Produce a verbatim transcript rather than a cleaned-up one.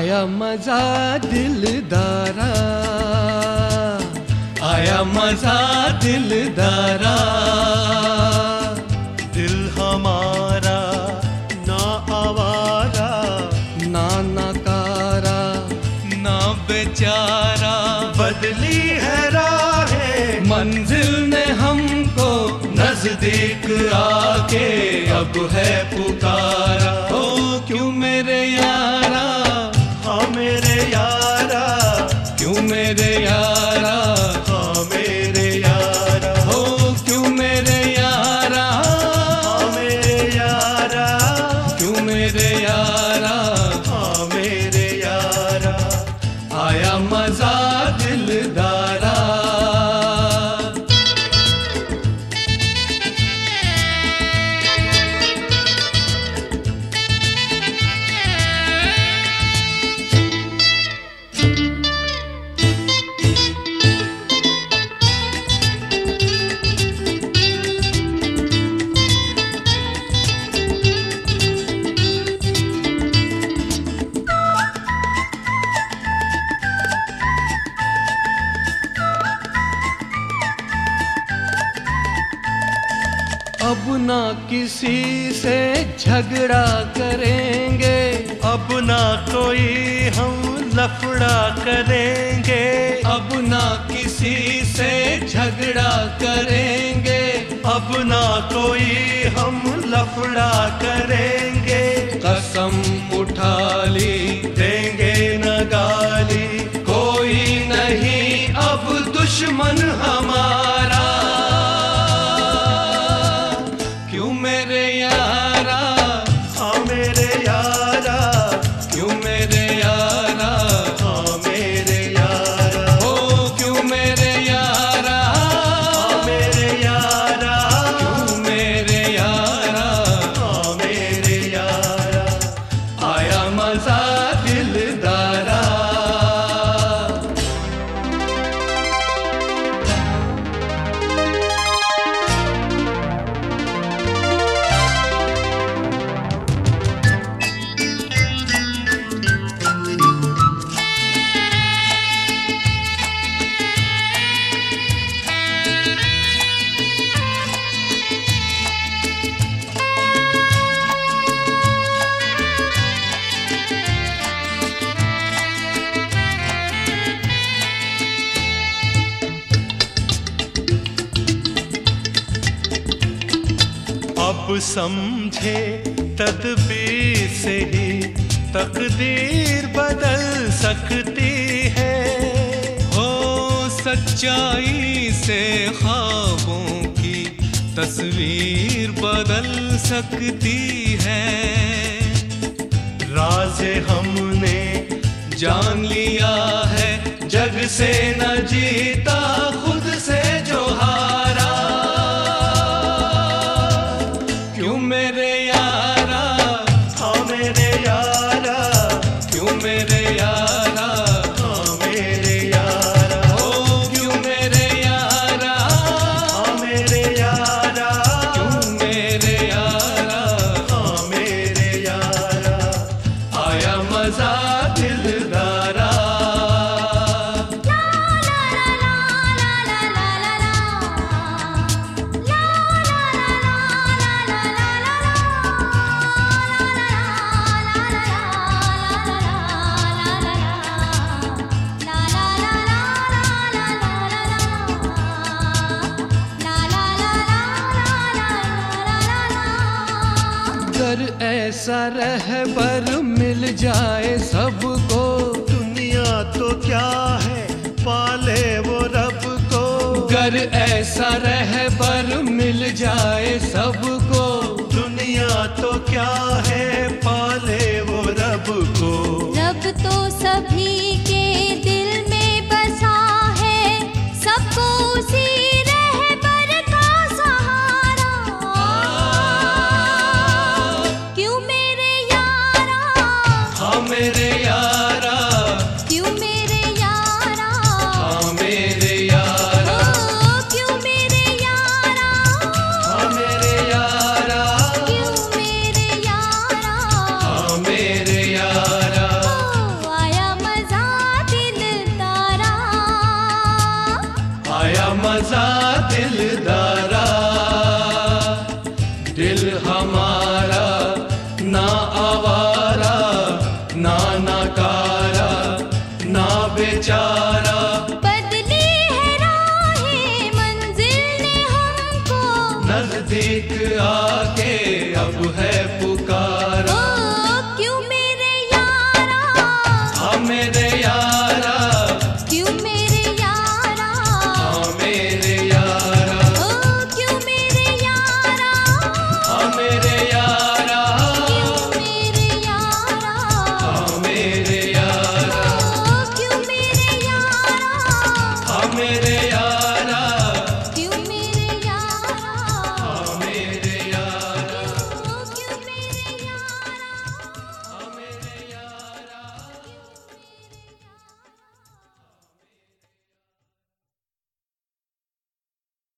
आया मजा दिलदारा, आया मजा दिलदारा। दिल हमारा ना आवारा, ना नकारा, ना बेचारा, बदली है राहें मंजिल ने हमको नजदीक आके अब है पुकारा। ओ क्यों मेरे यारा, हाँ मेरे यारा, क्यों मेरे यारा, हाँ मेरे यारा, ओ क्यों मेरे यारा, हाँ मेरे यारा, क्यों मेरे यारा, हाँ मेरे यारा। आया मजा दिलदारा। अब ना किसी से झगड़ा करेंगे, अब ना कोई हम लफड़ा करेंगे, अब ना किसी से झगड़ा करेंगे, अब ना कोई हम लफड़ा करेंगे। कसम उठा ली देंगे न गाली, कोई नहीं अब दुश्मन हमारा। क्यों मेरे यारा, हाँ मेरे यारा, क्यों मेरे यारा, हाँ मेरे यारा, ओ क्यों मेरे यारा, हाँ मेरे यारा, क्यों मेरे यारा, हाँ मेरे यारा। आया मजा दिलदारा। अब समझे तदबीर से ही तकदीर बदल सकती है। हो सच्चाई से ख्वाबों की तस्वीर बदल सकती है। राज हमने जान लिया है, जग से न जीता खुद से जो हारा। क्यों मेरे यारा, हाँ मेरे यारा, क्यों मेरे यारा, हाँ मेरे यारा, ओ क्यों मेरे यारा, हाँ मेरे यारा, क्यों मेरे यारा, हाँ मेरे यारा। आया मजा दिलदारा। अगर ऐसा रहबर मिल जाए सबको, दुनिया तो क्या है पाले वो रब को। अगर ऐसा रहबर मिल जाए सबको, दुनिया तो क्या है पाले वो रब को। रब तो सभी के दिल में बसा है, सबको उसी रहबर का सहारा। क्यों मेरे यारा, हाँ मेरे यारा, क्यों मेरे यारा, हाँ मेरे यारा, ओ क्यों मेरे यारा, हाँ मेरे यारा, दिल हमारा ना आवारा, ना नकारा, ना बेचारा। बदली है राहें मंजिल ने हमको, नजदीक आके